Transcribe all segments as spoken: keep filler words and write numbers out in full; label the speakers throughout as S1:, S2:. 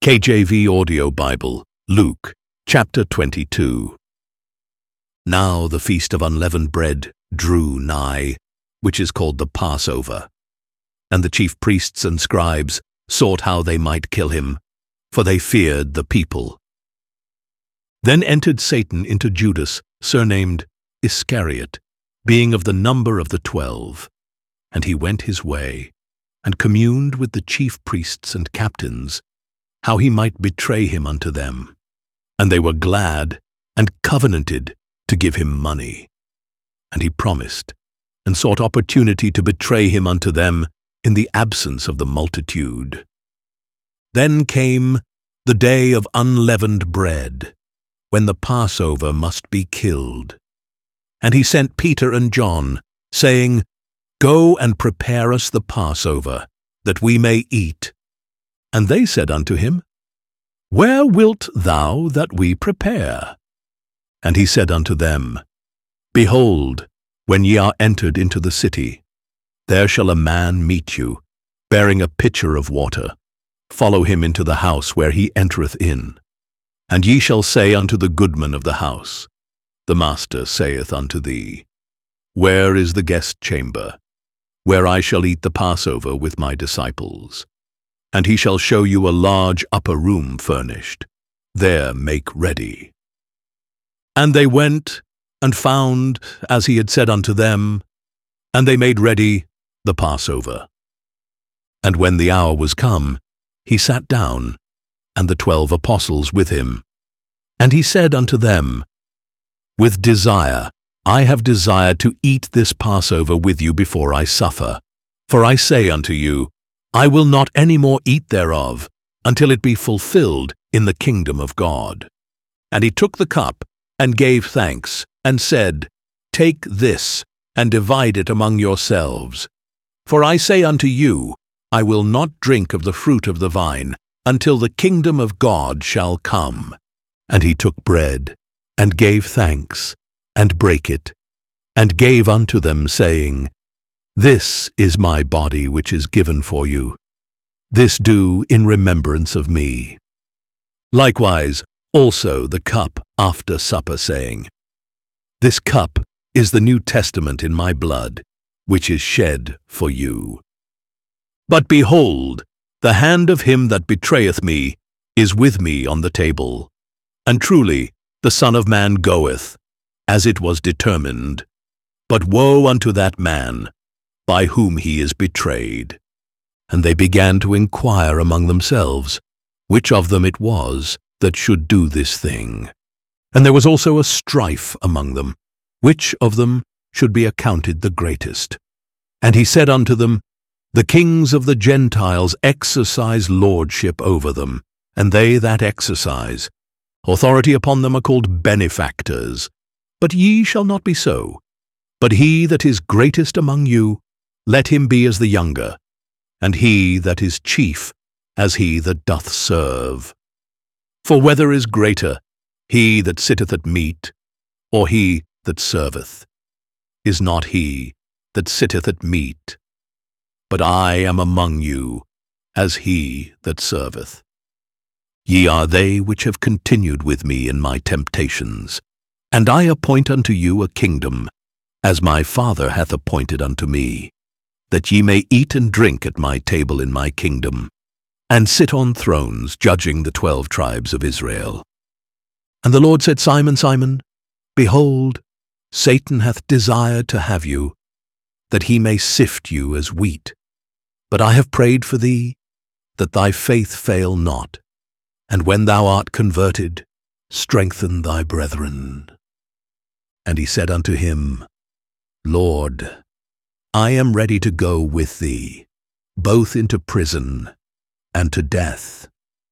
S1: K J V Audio Bible, Luke, chapter twenty-two. Now the feast of unleavened bread drew nigh, which is called the Passover. And the chief priests and scribes sought how they might kill him, for they feared the people. Then entered Satan into Judas, surnamed Iscariot, being of the number of the twelve. And he went his way, and communed with the chief priests and captains, how he might betray him unto them. And they were glad, and covenanted to give him money. And he promised, and sought opportunity to betray him unto them in the absence of the multitude. Then came the day of unleavened bread, when the Passover must be killed. And he sent Peter and John, saying, Go and prepare us the Passover, that we may eat. And they said unto him, Where wilt thou that we prepare? And he said unto them, Behold, when ye are entered into the city, there shall a man meet you, bearing a pitcher of water. Follow him into the house where he entereth in. And ye shall say unto the goodman of the house, The master saith unto thee, Where is the guest chamber, where I shall eat the Passover with my disciples? And he shall show you a large upper room furnished. There make ready. And they went, and found, as he had said unto them, and they made ready the Passover. And when the hour was come, he sat down, and the twelve apostles with him. And he said unto them, With desire I have desired to eat this Passover with you before I suffer. For I say unto you, I will not any more eat thereof, until it be fulfilled in the kingdom of God. And he took the cup, and gave thanks, and said, Take this, and divide it among yourselves. For I say unto you, I will not drink of the fruit of the vine, until the kingdom of God shall come. And he took bread, and gave thanks, and brake it, and gave unto them, saying, This is my body which is given for you. This do in remembrance of me. Likewise also the cup after supper, saying, This cup is the New Testament in my blood, which is shed for you. But behold, the hand of him that betrayeth me is with me on the table. And truly the Son of Man goeth, as it was determined. But woe unto that man, by whom he is betrayed. And they began to inquire among themselves, which of them it was that should do this thing. And there was also a strife among them, which of them should be accounted the greatest. And he said unto them, The kings of the Gentiles exercise lordship over them, and they that exercise authority upon them are called benefactors. But ye shall not be so. But he that is greatest among you, let him be as the younger, and he that is chief as he that doth serve. For whether is greater, he that sitteth at meat, or he that serveth? Is not he that sitteth at meat? But I am among you as he that serveth. Ye are they which have continued with me in my temptations, and I appoint unto you a kingdom, as my Father hath appointed unto me, that ye may eat and drink at my table in my kingdom, and sit on thrones judging the twelve tribes of Israel. And the Lord said, Simon, Simon, behold, Satan hath desired to have you, that he may sift you as wheat. But I have prayed for thee, that thy faith fail not, and when thou art converted, strengthen thy brethren. And he said unto him, Lord, I am ready to go with thee, both into prison and to death.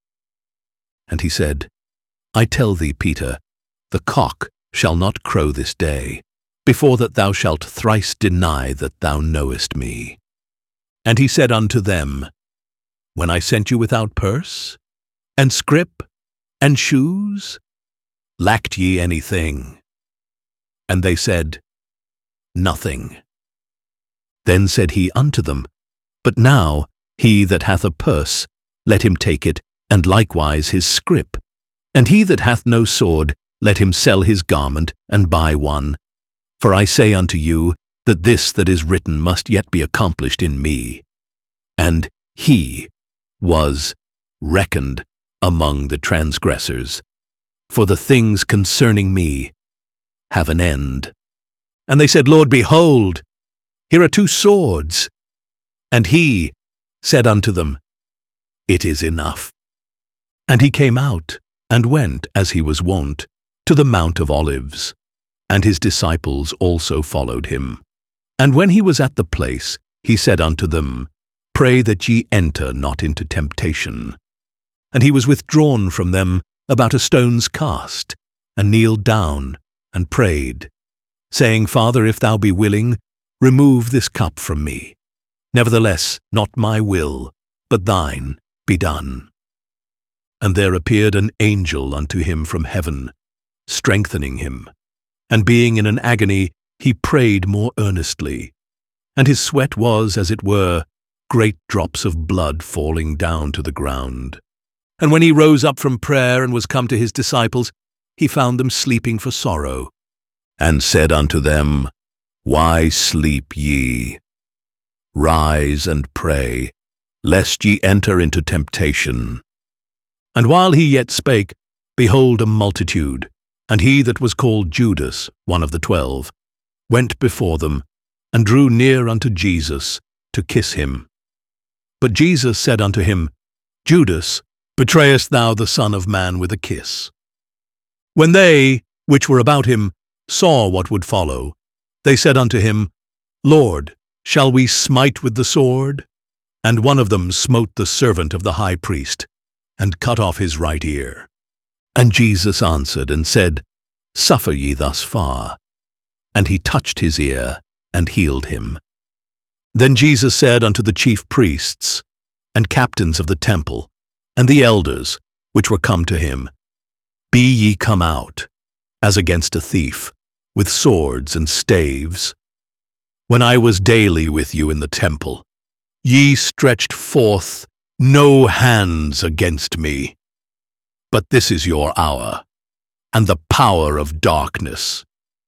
S1: And he said, I tell thee, Peter, the cock shall not crow this day, before that thou shalt thrice deny that thou knowest me. And he said unto them, When I sent you without purse, and scrip, and shoes, lacked ye anything? And they said, Nothing. Then said he unto them, But now he that hath a purse, let him take it, and likewise his scrip. And he that hath no sword, let him sell his garment, and buy one. For I say unto you, that this that is written must yet be accomplished in me. And he was reckoned among the transgressors. For the things concerning me have an end. And they said, Lord, behold, here are two swords. And he said unto them, It is enough. And he came out, and went, as he was wont, to the Mount of Olives. And his disciples also followed him. And when he was at the place, he said unto them, Pray that ye enter not into temptation. And he was withdrawn from them about a stone's cast, and kneeled down, and prayed, saying, Father, if thou be willing, remove this cup from me. Nevertheless, not my will, but thine be done. And there appeared an angel unto him from heaven, strengthening him. And being in an agony, he prayed more earnestly. And his sweat was, as it were, great drops of blood falling down to the ground. And when he rose up from prayer and was come to his disciples, he found them sleeping for sorrow, and said unto them, Why sleep ye? Rise and pray, lest ye enter into temptation. And while he yet spake, behold, a multitude, and he that was called Judas, one of the twelve, went before them, and drew near unto Jesus to kiss him. But Jesus said unto him, Judas, betrayest thou the Son of Man with a kiss? When they, which were about him, saw what would follow, they said unto him, Lord, shall we smite with the sword? And one of them smote the servant of the high priest, and cut off his right ear. And Jesus answered and said, Suffer ye thus far. And he touched his ear, and healed him. Then Jesus said unto the chief priests, and captains of the temple, and the elders, which were come to him, Be ye come out, as against a thief, with swords and staves. When I was daily with you in the temple, ye stretched forth no hands against me. But this is your hour, and the power of darkness.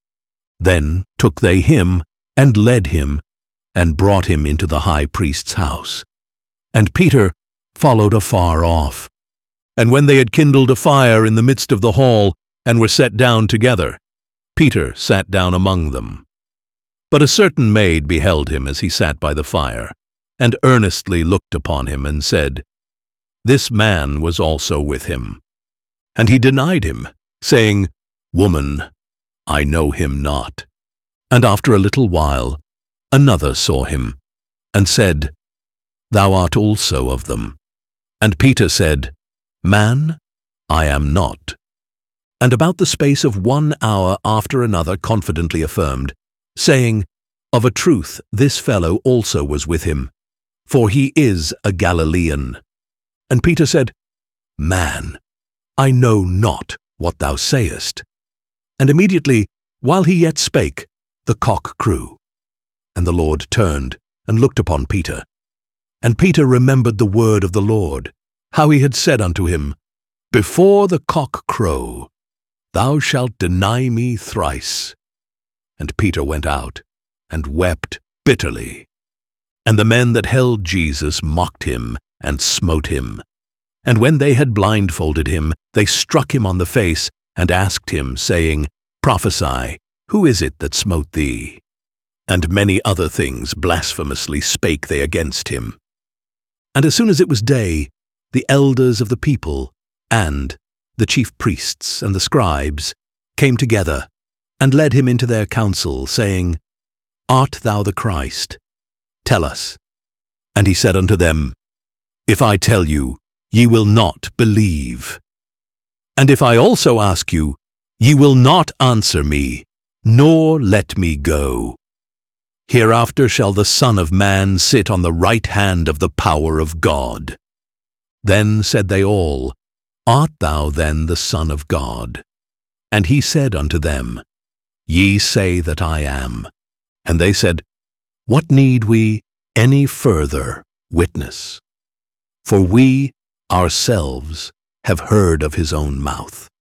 S1: Then took they him, and led him, and brought him into the high priest's house. And Peter followed afar off. And when they had kindled a fire in the midst of the hall, and were set down together, Peter sat down among them. But a certain maid beheld him as he sat by the fire, and earnestly looked upon him, and said, This man was also with him. And he denied him, saying, Woman, I know him not. And after a little while, another saw him, and said, Thou art also of them. And Peter said, Man, I am not. And about the space of one hour after another confidently affirmed, saying, Of a truth this fellow also was with him, for he is a Galilean. And Peter said, Man, I know not what thou sayest. And immediately, while he yet spake, the cock crew. And the Lord turned, and looked upon Peter. And Peter remembered the word of the Lord, how he had said unto him, Before the cock crow, thou shalt deny me thrice. And Peter went out, and wept bitterly. And the men that held Jesus mocked him, and smote him. And when they had blindfolded him, they struck him on the face, and asked him, saying, Prophesy, who is it that smote thee? And many other things blasphemously spake they against him. And as soon as it was day, the elders of the people, and the chief priests and the scribes, came together, and led him into their council, saying, Art thou the Christ? Tell us. And he said unto them, If I tell you, ye will not believe. And if I also ask you, ye will not answer me, nor let me go. Hereafter shall the Son of Man sit on the right hand of the power of God. Then said they all, Art thou then the Son of God? And he said unto them, Ye say that I am. And they said, What need we any further witness? For we ourselves have heard of his own mouth.